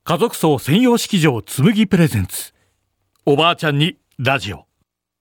家族層専用式場つむぎプレゼンツ、おばあちゃんにラジオ。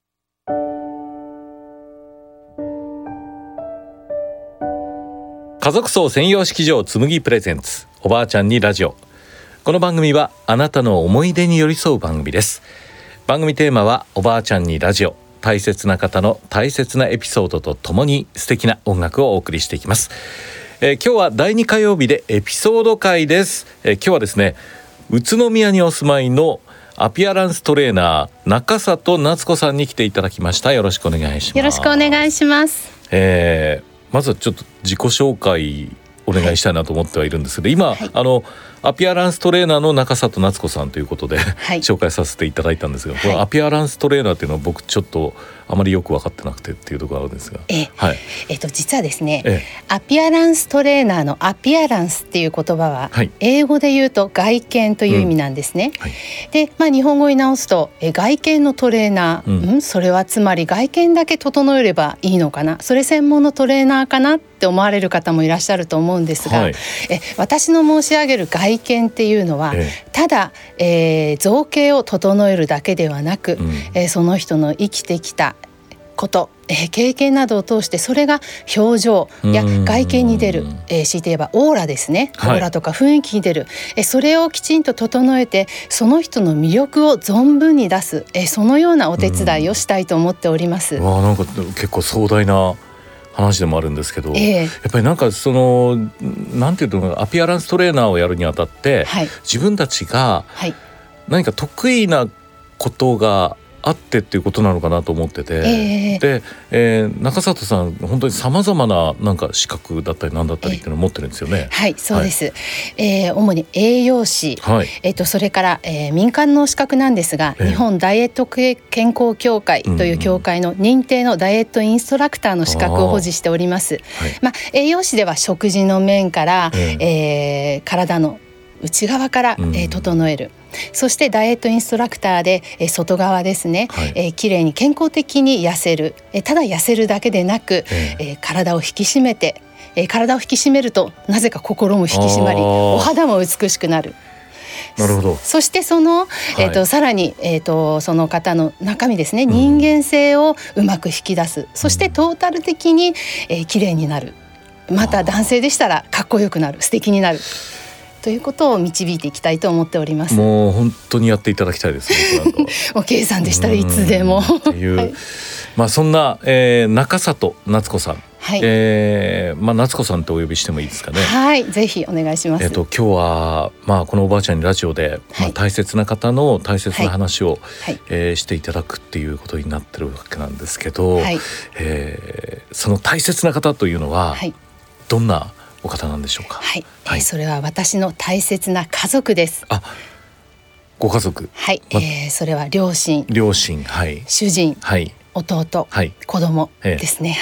家族層専用式場つむぎプレゼンツ、おばあちゃんにラジオ。この番組はあなたの思い出に寄り添う番組です。番組テーマはおばあちゃんにラジオ。大切な方の大切なエピソードとともに素敵な音楽をお送りしていきます。今日は第2火曜日でエピソード回です。今日はですね、宇都宮にお住まいのアピアランストレーナー中里夏子さんに来ていただきました。よろしくお願いします。 よろしくお願いします。 まずはちょっと自己紹介お願いしたいなと思ってはいるんですけど、今、アピアランストレーナーの中里夏子さんということで、紹介させていただいたんですが、このアピアランストレーナーっていうのは僕ちょっとあまりよく分かってなくてっていうところがあるんですが、 実はですね、アピアランストレーナーのアピアランスっていう言葉は、英語で言うと外見という意味なんですね。で、日本語に直すと外見のトレーナー、それはつまり外見だけ整えればいいのかな、それ専門のトレーナーかなって思われる方もいらっしゃると思うんですが、私の申し上げる外見っていうのは、ただ、造形を整えるだけではなく、その人の生きてきたこと、経験などを通してそれが表情や外見に出る、強いて言えばオーラですね、オーラとか雰囲気に出る、それをきちんと整えてその人の魅力を存分に出す、そのようなお手伝いをしたいと思っております。 なんか結構壮大な話でもあるんですけど、やっぱりなんかそのなんていうの、アピアランストレーナーをやるにあたって、自分たちが何か得意なことがあってっていうことなのかなと思ってて、で、中里さん本当にさまざまななんか資格だったり何だったりっていうのを持ってるんですよね。 そうです、主に栄養士、それから、民間の資格なんですが、日本ダイエット健康協会という協会の認定のダイエットインストラクターの資格を保持しております。栄養士では食事の面から、体の内側から、整える。そしてダイエットインストラクターで、外側ですね、きれいに健康的に痩せる、ただ痩せるだけでなく、体を引き締めて、体を引き締めるとなぜか心も引き締まり、お肌も美しくなる。 なるほど。 そしてその、さらに、その方の中身ですね、人間性をうまく引き出す。そしてトータル的に、きれいになる。また男性でしたらかっこよくなる、素敵になるということを導いていきたいと思っております。 もう本当にやっていただきたいですね。 もう計算でしたらいつでもっていう、そんな、中里夏子さん、夏子さんとお呼びしてもいいですかね。 ぜひお願いします。 今日は、このおばあちゃんにラジオで、大切な方の大切な話を、していただくっていうことになってるわけなんですけど、その大切な方というのは、どんなお方なんでしょうか。 それは私の大切な家族です。 ご家族。 それは両親、主人、弟、子供ですね。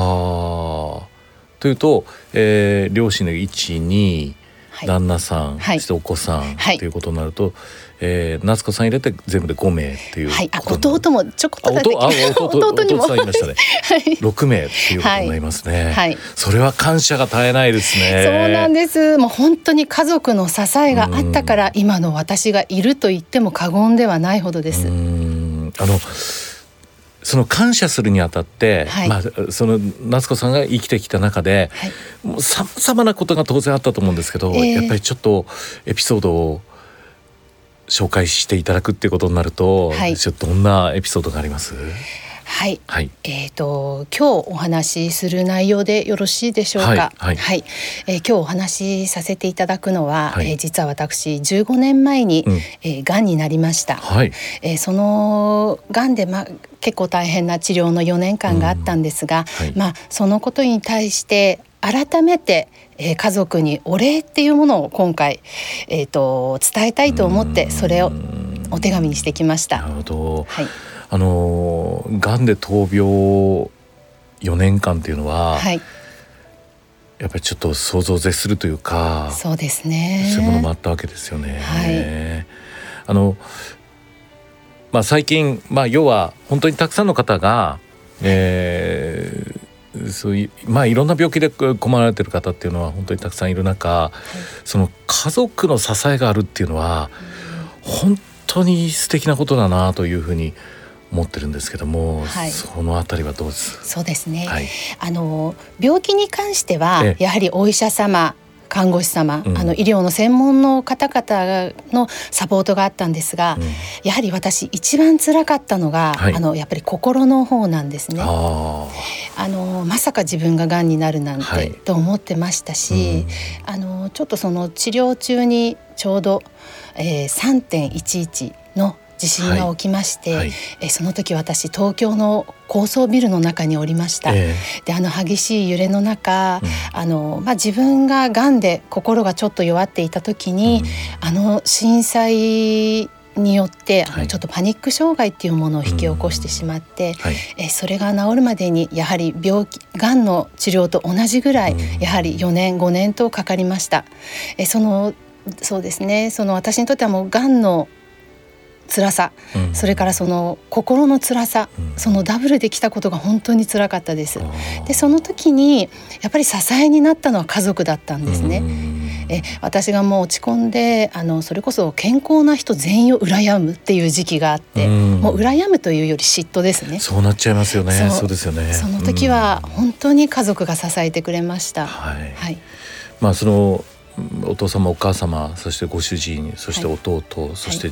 というと、両親の1、2、旦那さん、そしてお子さんということになると、夏子さん入れて全部で5名っていうこと弟もちょこっとだけ弟にもいましたね。6名っていうことになりますね。それは感謝が絶えないですね。 そうなんです。もう本当に家族の支えがあったから今の私がいると言っても過言ではないほどです。 その感謝するにあたって、その夏子さんが生きてきた中で、さまざまなことが当然あったと思うんですけど、やっぱりちょっとエピソードを紹介していただくっていうことになると、どんなエピソードがあります？ 今日お話しする内容でよろしいでしょうか。今日お話しさせていただくのは、実は私15年前に、がんになりました。そのがんで、結構大変な治療の4年間があったんですが、そのことに対して改めて、家族にお礼っていうものを今回、伝えたいと思ってそれをお手紙にしてきました。 なるほど。がんで闘病4年間っていうのは、やっぱりちょっと想像を絶するというか、 そうですね、 そういうものもあったわけですよね。最近、要は本当にたくさんの方が、 そういういろんな病気で困られてる方っていうのは本当にたくさんいる中、その家族の支えがあるっていうのは本当に素敵なことだなというふうに思ってるんですけども、そのあたりはどうです？ そうですね、病気に関してはやはりお医者様、看護師様、医療の専門の方々のサポートがあったんですが、やはり私一番辛かったのが、やっぱり心の方なんですね。まさか自分ががんになるなんて、と思ってましたし、ちょっとその治療中にちょうど、3.11 の地震が起きまして、その時私東京の高層ビルの中におりました。で激しい揺れの中、自分ががんで心がちょっと弱っていた時に、震災によってちょっとパニック障害っていうものを引き起こしてしまって、それが治るまでにやはりがんの治療と同じぐらいやはり4年5年とかかりました。そうですね、私にとってはもうがんの辛さ、それからその心の辛さ、そのダブルで来たことが本当に辛かったです。でその時にやっぱり支えになったのは家族だったんですね。私がもう落ち込んでそれこそ健康な人全員を羨むっていう時期があって、もう羨むというより嫉妬ですね。 そうなっちゃいますよね。そうですよね。 その時は本当に家族が支えてくれました。 そのお父様お母様、そしてご主人、そして弟、そして、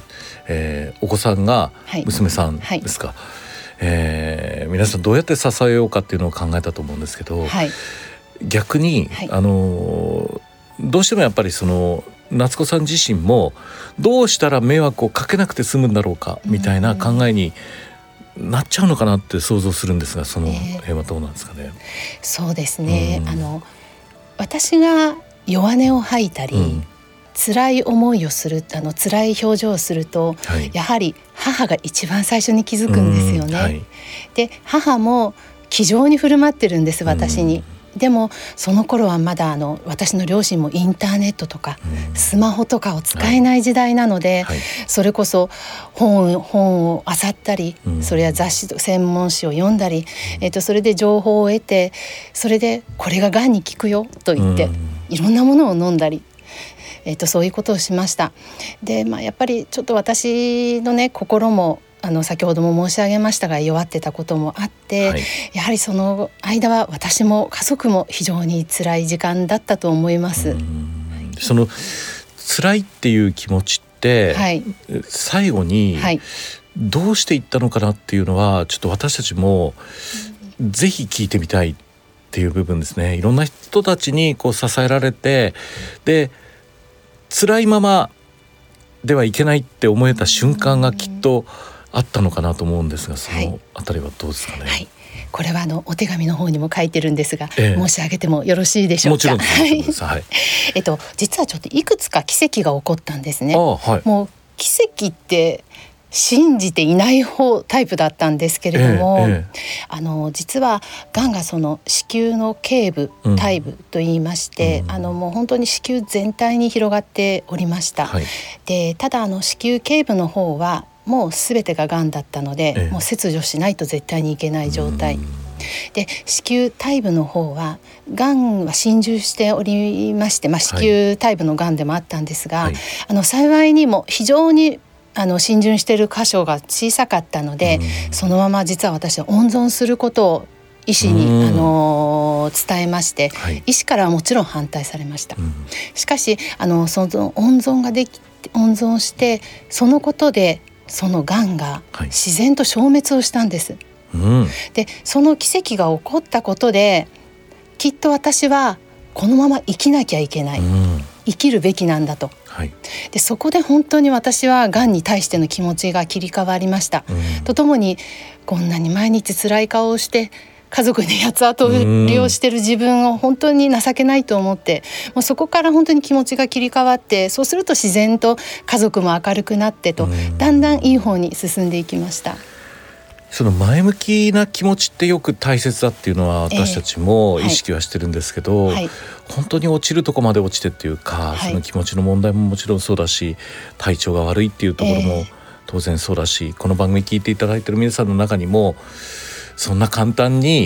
お子さんが娘さんですか、皆さんどうやって支えようかっていうのを考えたと思うんですけど、逆に、どうしてもやっぱりその夏子さん自身もどうしたら迷惑をかけなくて済むんだろうかみたいな考えになっちゃうのかなって想像するんですが、その辺はどうなんですかね。 そうですね、私が弱音を吐いたり、辛い思いをする、辛い表情をすると、やはり母が一番最初に気づくんですよね。で母も気丈に振る舞ってるんです、私に。でもその頃はまだ私の両親もインターネットとかスマホとかを使えない時代なので、それこそ本を漁ったり、それは雑誌専門誌を読んだり、それで情報を得て、それでこれががんに効くよと言っていろんなものを飲んだり、そういうことをしました。で、やっぱりちょっと私のね心も先ほども申し上げましたが弱ってたこともあって、やはりその間は私も家族も非常に辛い時間だったと思います。 その辛いっていう気持ちって、最後にどうしていったのかなっていうのはちょっと私たちもぜひ聞いてみたいっていう部分ですね。いろんな人たちにこう支えられて、で辛いままではいけないって思えた瞬間がきっとあったのかなと思うんですが、そのあたりはどうですかね。 これはお手紙の方にも書いてるんですが、申し上げてもよろしいでしょうか。 もちろんです。 実はちょっといくつか奇跡が起こったんですね。もう奇跡って信じていないタイプだったんですけれども、実はがんがその子宮の頸部、体部といいまして、もう本当に子宮全体に広がっておりました。でただ子宮頸部の方はもう全てががんだったので、もう切除しないと絶対にいけない状態で、子宮体部の方はがんは浸潤しておりまして、子宮体部のがんでもあったんですが、幸いにも非常に浸潤している箇所が小さかったので、そのまま実は私は温存することを医師に伝えまして、医師からはもちろん反対されました。しかしその温存してそのことでそのがんが自然と消滅をしたんです。でその奇跡が起こったことで、きっと私はこのまま生きなきゃいけない、生きるべきなんだと、でそこで本当に私はがんに対しての気持ちが切り替わりました。とともにこんなに毎日辛い顔をして家族に八つ当たりをしてる自分を本当に情けないと思って、もうそこから本当に気持ちが切り替わって、そうすると自然と家族も明るくなってと、だんだんいい方に進んでいきました。 その前向きな気持ちってよく大切だっていうのは私たちも意識はしてるんですけど、本当に落ちるとこまで落ちてっていうか、その気持ちの問題ももちろんそうだし、体調が悪いっていうところも当然そうだし、この番組聞いていただいてる皆さんの中にもそんな簡単に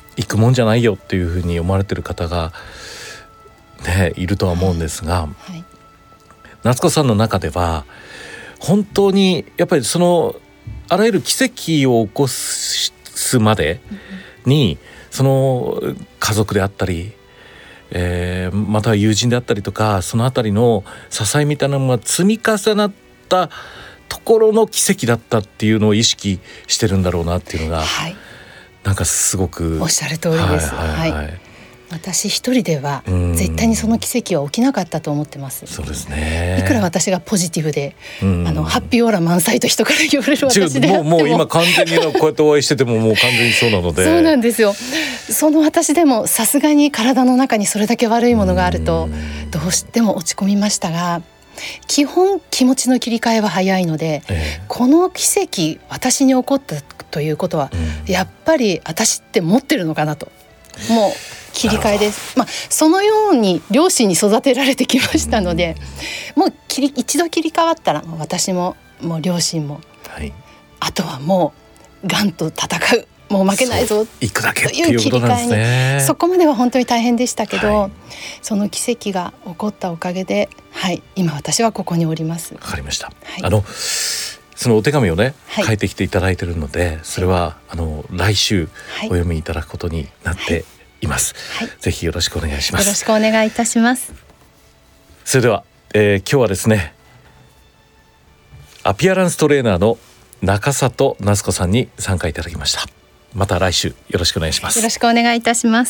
行くもんじゃないよっていうふうに思われてる方が、ね、いるとは思うんですが、はい、夏子さんの中では本当にやっぱりそのあらゆる奇跡を起こすまでに、その家族であったり、または友人であったりとか、そのあたりの支えみたいなのが積み重なったところの奇跡だったっていうのを意識してるんだろうなっていうのが、はい、なんかすごくおっしゃる通りです。私一人では絶対にその奇跡は起きなかったと思ってます。 そうですね。 いくら私がポジティブでハッピーオーラ満載と人から言われる私であっても、 もう今完全にこうやってお会いしててももう完全にそうなのでそうなんですよ。その私でもさすがに体の中にそれだけ悪いものがあるとどうしても落ち込みましたが、基本気持ちの切り替えは早いので、この奇跡私に起こったということは、やっぱり私って持ってるのかなと、もう切り替えです。そのように両親に育てられてきましたので、もう一度切り替わったら私ももう両親も、はい、あとはもうガンと戦う、もう負けないぞという切り替えに、そこまでは本当に大変でしたけど、はい、その奇跡が起こったおかげで、はい、今私はここにおります。 わかりました。はい、そのお手紙をね、はい、書いてきていただいているので、それは来週お読みいただくことになっています。はい、ぜひよろしくお願いします。 よろしくお願いいたします。 それでは、今日はですね、アピアランストレーナーの中里夏子さんに参加いただきました。また来週よろしくお願いします。 よろしくお願いいたします。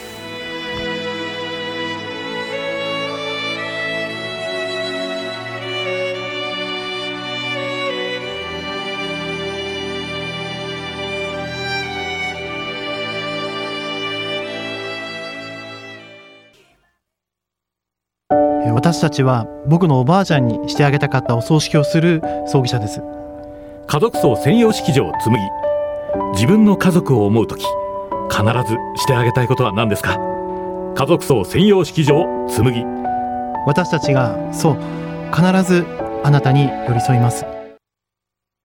私たちは僕のおばあちゃんにしてあげたかったお葬式をする葬儀社です。 家族葬専用式場紬。自分の家族を思うとき必ずしてあげたいことは何ですか？家族葬専用式場紬。 私たちが必ずあなたに寄り添います。